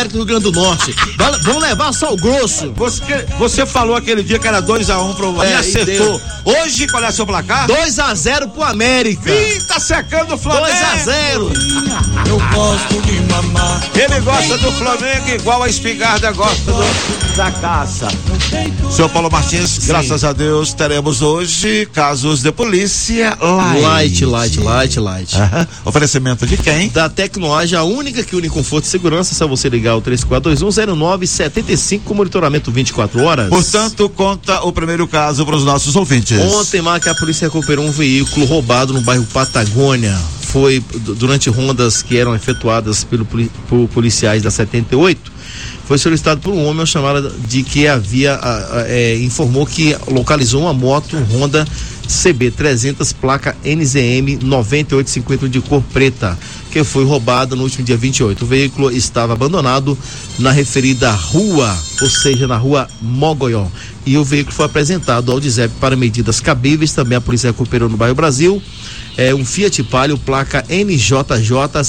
América do Rio Grande do Norte. Vamos levar só o grosso. Você falou aquele dia que era 2-1 pro Bahia, acertou. Hoje, qual é seu placar? 2-0 pro América. Ih, tá secando o Flamengo. 2-0. Eu gosto de mamar. Ele gosta do Flamengo igual a espingarda gosta da caça. Seu Paulo Martins, sim. Graças a Deus, teremos hoje casos de polícia light. Oferecimento de quem? Da Tecnoage, a única que une conforto e segurança. É só você ligar o 34210975 com monitoramento 24 horas. Portanto, conta o primeiro caso para os nossos ouvintes. Ontem, a polícia recuperou um veículo roubado no bairro Patagônia. Foi durante rondas que eram efetuadas por policiais da 78. Foi solicitado por um homem chamada de que informou que localizou uma moto Honda CB300 placa NZM 9851 de cor preta, que foi roubada no último dia 28. O veículo estava abandonado na referida rua, ou seja, na rua Mogoió, e o veículo foi apresentado ao DISEP para medidas cabíveis. Também a polícia recuperou no bairro Brasil um Fiat Palio placa NJJ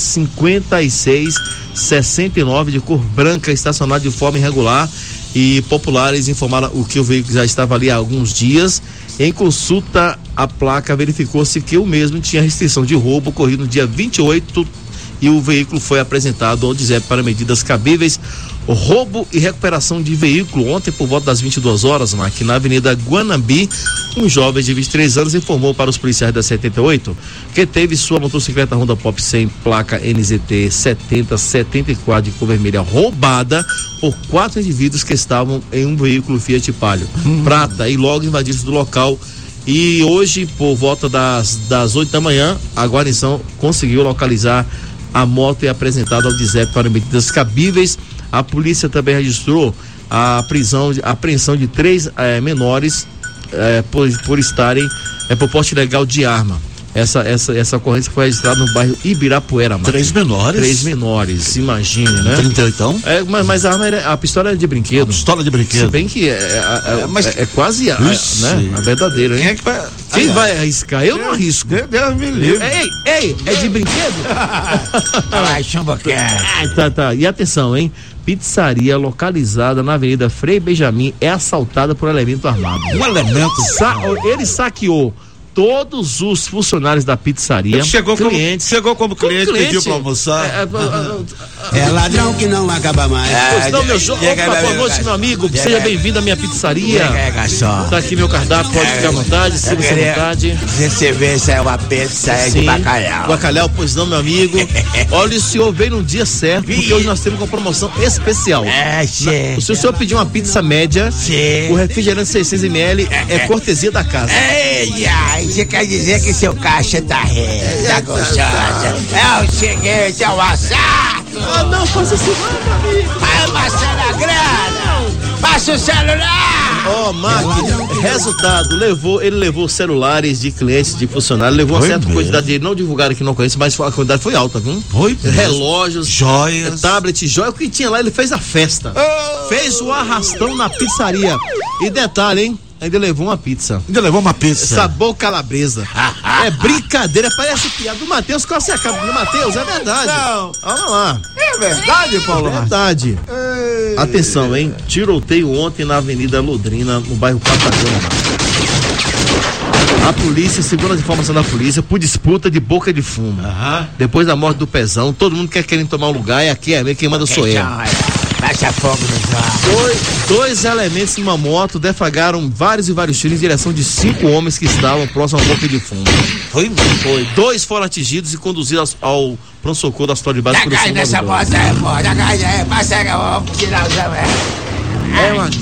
5669 de cor branca, estacionado de forma irregular, e populares informaram que o veículo já estava ali há alguns dias. Em consulta, a placa verificou-se que o mesmo tinha restrição de roubo ocorrido no dia 28 e o veículo foi apresentado ao DISEP para medidas cabíveis. O roubo e recuperação de veículo ontem por volta das 22 horas, aqui na Avenida Guanambi. Um jovem de 23 anos informou para os policiais da 78 que teve sua motocicleta Honda Pop 100 placa NZT 7074 de cor vermelha roubada por 4 indivíduos que estavam em um veículo Fiat Palio prata e logo invadiram do local. E hoje, por volta das 8 da manhã, a guarnição conseguiu localizar a moto e apresentada ao DISEP para medidas cabíveis. A polícia também registrou a apreensão de 3 menores por estarem por porte ilegal de arma. Essa ocorrência foi registrada no bairro Ibirapuera. 3 menores? 3 menores, imagine, né? 38? Mas a pistola era de brinquedo. Pistola de brinquedo. Se bem que é quase a verdadeira, hein? Quem vai arriscar? Eu não arrisco. Deus me livre. Ei, é de brinquedo? Ai, chamba que Tá. E atenção, hein? Pizzaria localizada na Avenida Frei Benjamin é assaltada por elemento armado. Um elemento? Ele saqueou todos os funcionários da pizzaria. Ele chegou como cliente, pediu pra almoçar. É ladrão que não acaba mais. Pois não, meu jovem. Boa noite, meu amigo. Seja bem-vindo à minha pizzaria. Tá aqui meu cardápio, pode ficar à vontade, se você à vontade. Receber essa é uma pizza de bacalhau. Bacalhau, pois não, meu amigo. Olha, o senhor veio num dia certo, porque hoje nós temos uma promoção especial. Se o senhor pedir uma pizza média, o refrigerante 600ml é cortesia da casa. Você quer dizer que seu caixa tá gostosa? Eu cheguei, seu assato! Não faça isso não, meu amigo! Vai passar a grana! Passa o celular! Máquina, resultado, ele levou celulares de clientes, de funcionários, levou uma certa quantidade de, não divulgaram que não conhece, mas a quantidade foi alta, viu? Relógios, joias, tablet, joia, o que tinha lá, ele fez a festa. Fez o arrastão na pizzaria. E detalhe, hein? Ainda levou uma pizza. Sabor calabresa. É brincadeira, parece piada do Matheus, qual você acaba do Matheus? É verdade. Não. Vamos lá. É verdade, Paulo? É verdade. Atenção, hein? Tiroteio ontem na Avenida Londrina, no bairro Patagônia. A polícia, segundo as informações da polícia, por disputa de boca de fumo. Depois da morte do Pezão, todo mundo querendo tomar um lugar, e aqui quem manda sou eu. Passa fogo no carro. Dois elementos numa moto deflagraram vários tiros em direção de 5 homens que estavam próximos à boca de fumo. Foi. 2 foram atingidos e conduzidos ao pronto-socorro da Hospital de Base por nessa moto, passa É uma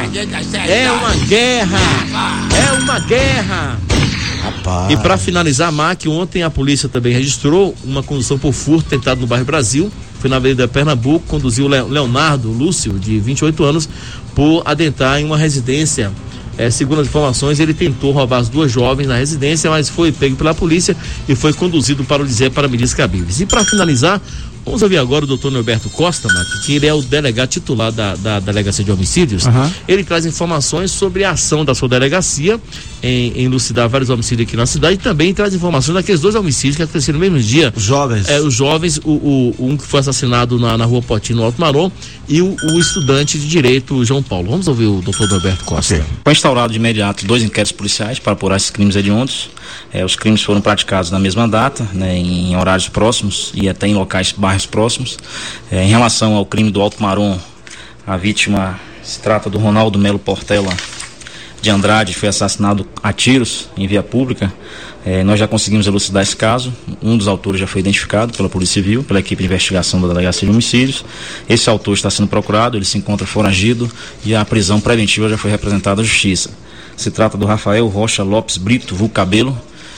guerra. Rapaz. E para finalizar, Mac, ontem a polícia também registrou uma condução por furto tentado no bairro Brasil. Foi na Avenida Pernambuco, conduziu Leonardo Lúcio, de 28 anos, por adentrar em uma residência. Segundo as informações, ele tentou roubar as 2 jovens na residência, mas foi pego pela polícia e foi conduzido para o DISEP para medidas cabíveis. E para finalizar, Vamos ouvir agora o doutor Norberto Costa, Marcos, que ele é o delegado titular da Delegacia de Homicídios. Ele traz informações sobre a ação da sua delegacia em elucidar vários homicídios aqui na cidade, e também traz informações daqueles 2 homicídios que aconteceram no mesmo dia. Os jovens. Os jovens, um que foi assassinado na Rua Potinho, no Alto Marom, e o estudante de Direito, João Paulo. Vamos ouvir o doutor Norberto Costa. Okay. Foi instaurado de imediato 2 inquéritos policiais para apurar esses crimes hediondos. Os crimes foram praticados na mesma data, né, em horários próximos e até em bairros próximos. Em relação ao crime do Alto Marom, a vítima se trata do Ronaldo Melo Portela de Andrade, foi assassinado a tiros em via pública. Nós já conseguimos elucidar esse caso. Um dos autores já foi identificado pela Polícia Civil, pela equipe de investigação da Delegacia de Homicídios. Esse autor está sendo procurado, ele se encontra foragido e a prisão preventiva já foi representada à Justiça. Se trata do Rafael Rocha Lopes Brito, vulgo Cabelo.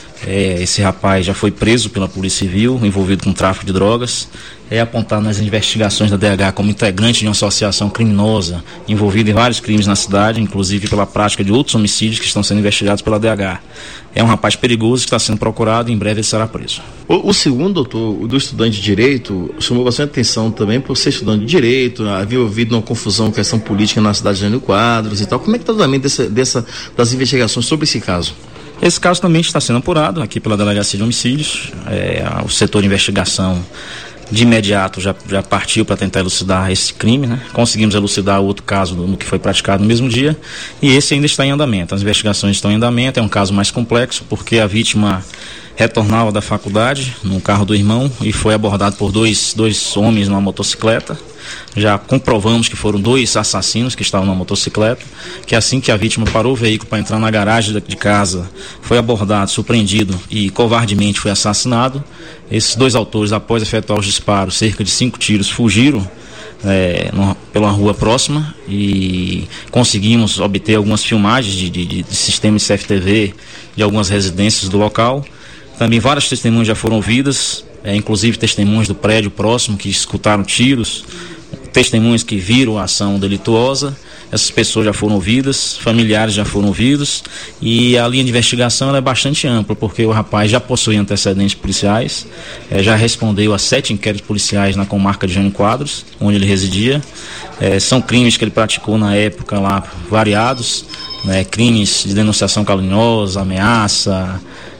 Esse rapaz já foi preso pela Polícia Civil, envolvido com tráfico de drogas. É apontado nas investigações da DH como integrante de uma associação criminosa, envolvida em vários crimes na cidade, inclusive pela prática de outros homicídios que estão sendo investigados pela DH. É um rapaz perigoso que está sendo procurado e em breve ele será preso. O segundo, doutor, o do estudante de Direito, chamou bastante atenção também por ser estudante de Direito, havia ouvido uma confusão, questão política na cidade de Jânio Quadros e tal. Como é que está o andamento das investigações sobre esse caso? Esse caso também está sendo apurado aqui pela Delegacia de Homicídios. O setor de investigação de imediato já partiu para tentar elucidar esse crime, né? Conseguimos elucidar outro caso no que foi praticado no mesmo dia, e esse ainda está em andamento. As investigações estão em andamento. É um caso mais complexo porque a vítima retornava da faculdade no carro do irmão e foi abordado por dois homens numa motocicleta. Já comprovamos que foram 2 assassinos que estavam na motocicleta, que assim que a vítima parou o veículo para entrar na garagem de casa, foi abordado, surpreendido e covardemente foi assassinado. Esses 2 autores, após efetuar os disparos, cerca de 5 tiros, fugiram pela rua próxima, e conseguimos obter algumas filmagens de sistema de CFTV de algumas residências do local. Também várias testemunhas já foram ouvidas, inclusive testemunhas do prédio próximo que escutaram tiros, testemunhas que viram a ação delituosa. Essas pessoas já foram ouvidas, familiares já foram ouvidos, e a linha de investigação ela é bastante ampla, porque o rapaz já possui antecedentes policiais, já respondeu a 7 inquéritos policiais na comarca de Jânio Quadros, onde ele residia. São crimes que ele praticou na época lá variados, né, crimes de denunciação caluniosa, ameaça,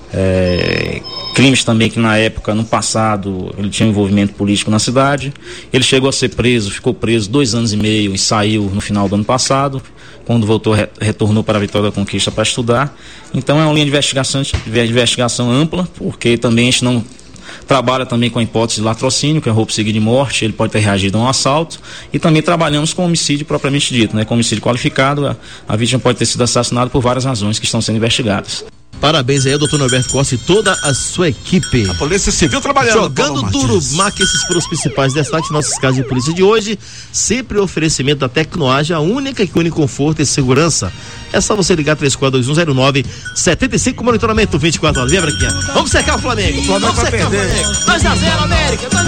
crimes também que na época, no passado, ele tinha envolvimento político na cidade. Ele chegou a ser preso, ficou preso 2 anos e meio e saiu no final do ano passado. Quando voltou, retornou para a Vitória da Conquista para estudar. Então é uma linha de investigação ampla, porque também a gente não trabalha também com a hipótese de latrocínio, que é roubo seguido de morte. Ele pode ter reagido a um assalto, e também trabalhamos com homicídio propriamente dito, né? Com homicídio qualificado, a vítima pode ter sido assassinada por várias razões que estão sendo investigadas. Parabéns aí ao doutor Norberto Costa e toda a sua equipe. A Polícia Civil trabalhando. Jogando duro, Marque, esses foram os principais destaques nossos casos de polícia de hoje. Sempre oferecimento da Tecnoagem, a única que une conforto e segurança. É só você ligar 342109-75, monitoramento 24 horas. Vem, Branquinha. Vamos secar o Flamengo. Vamos secar o Flamengo. 2-0, América. 2-0.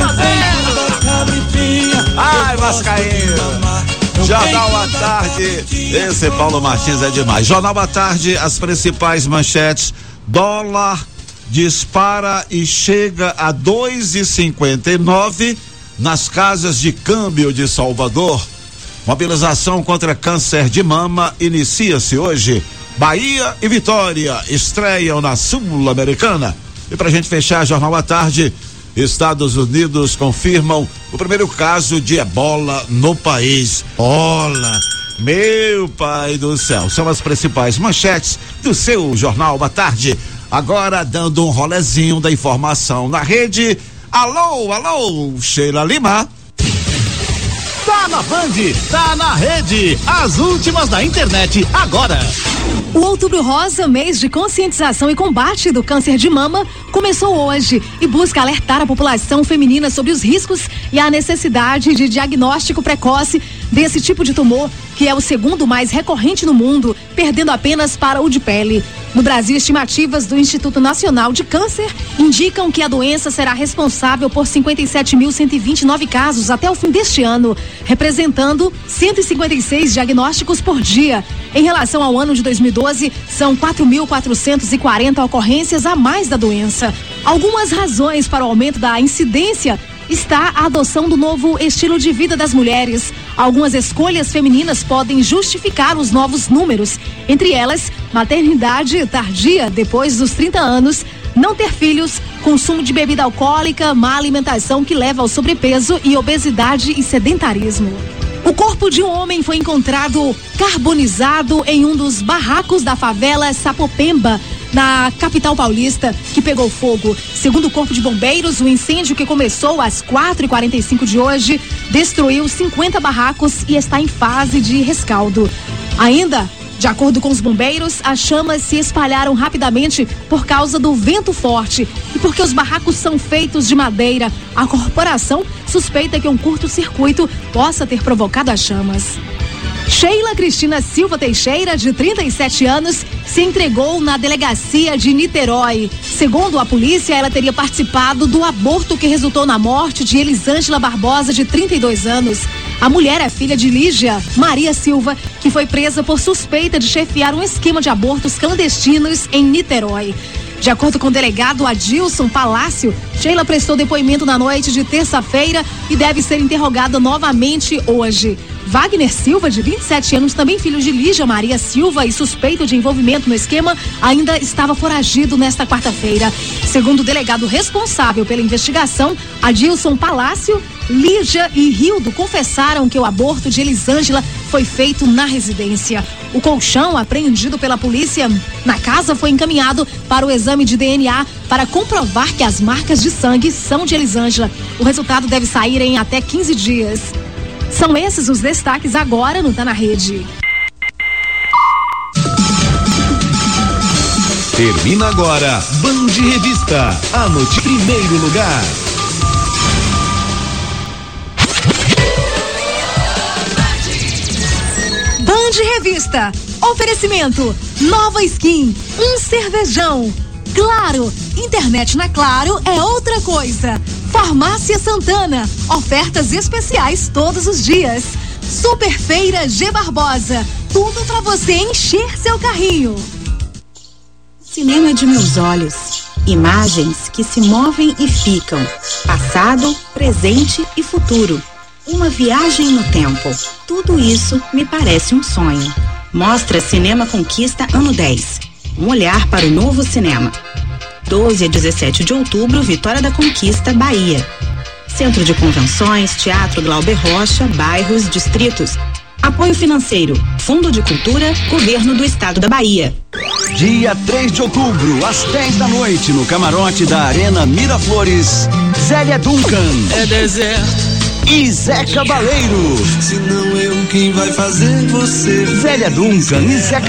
Ai, Vascaíno. Jornal à Tarde, esse Paulo Martins é demais. Jornal à Tarde, as principais manchetes: dólar dispara e chega a 2,59 nas casas de câmbio de Salvador. Mobilização contra câncer de mama inicia-se hoje. Bahia e Vitória estreiam na Sul-Americana. E pra gente fechar Jornal à Tarde, Estados Unidos confirmam o primeiro caso de ebola no país. Olha, meu pai do céu, são as principais manchetes do seu Jornal à Tarde. Agora dando um rolezinho da informação na rede. Alô, Sheila Lima. Tá na Band, tá na rede, as últimas da internet agora. O Outubro Rosa, mês de conscientização e combate do câncer de mama, começou hoje e busca alertar a população feminina sobre os riscos e a necessidade de diagnóstico precoce desse tipo de tumor, que é o segundo mais recorrente no mundo, perdendo apenas para o de pele. No Brasil, estimativas do Instituto Nacional de Câncer indicam que a doença será responsável por 57.129 casos até o fim deste ano, representando 156 diagnósticos por dia. Em relação ao ano de 2012, são 4.440 ocorrências a mais da doença. Algumas razões para o aumento da incidência está a adoção do novo estilo de vida das mulheres. Algumas escolhas femininas podem justificar os novos números, entre elas, maternidade tardia depois dos 30 anos, não ter filhos, consumo de bebida alcoólica, má alimentação que leva ao sobrepeso e obesidade e sedentarismo. O corpo de um homem foi encontrado carbonizado em um dos barracos da favela Sapopemba, na capital paulista, que pegou fogo. Segundo o Corpo de Bombeiros, o incêndio, que começou às 4h45 de hoje, destruiu 50 barracos e está em fase de rescaldo. Ainda, de acordo com os bombeiros, as chamas se espalharam rapidamente por causa do vento forte e porque os barracos são feitos de madeira. A corporação suspeita que um curto-circuito possa ter provocado as chamas. Sheila Cristina Silva Teixeira, de 37 anos, se entregou na delegacia de Niterói. Segundo a polícia, ela teria participado do aborto que resultou na morte de Elisângela Barbosa, de 32 anos. A mulher é filha de Lígia Maria Silva, que foi presa por suspeita de chefiar um esquema de abortos clandestinos em Niterói. De acordo com o delegado Adilson Palácio, Sheila prestou depoimento na noite de terça-feira e deve ser interrogada novamente hoje. Wagner Silva, de 27 anos, também filho de Lígia Maria Silva e suspeito de envolvimento no esquema, ainda estava foragido nesta quarta-feira. Segundo o delegado responsável pela investigação, Adilson Palácio, Lígia e Rildo confessaram que o aborto de Elisângela foi feito na residência. O colchão apreendido pela polícia na casa foi encaminhado para o exame de DNA para comprovar que as marcas de sangue são de Elisângela. O resultado deve sair em até 15 dias. São esses os destaques agora no Tá na Rede. Termina agora Band Revista, a notícia em primeiro lugar. Band Revista, oferecimento, Nova Skin, um cervejão. Claro, internet na Claro é outra coisa. Farmácia Santana, ofertas especiais todos os dias. Superfeira G Barbosa, tudo pra você encher seu carrinho. Cinema de meus olhos, imagens que se movem e ficam, passado, presente e futuro. Uma viagem no tempo, tudo isso me parece um sonho. Mostra Cinema Conquista Ano 10, um olhar para o novo cinema. 12 a 17 de outubro, Vitória da Conquista, Bahia. Centro de Convenções, Teatro Glauber Rocha, bairros, distritos. Apoio financeiro, Fundo de Cultura, Governo do Estado da Bahia. Dia 3 de outubro, às 10 da noite, no camarote da Arena Miraflores, Zélia Duncan. É deserto. E Zé Cabaleiro. Se não eu, quem vai fazer você? Zélia Duncan e Zé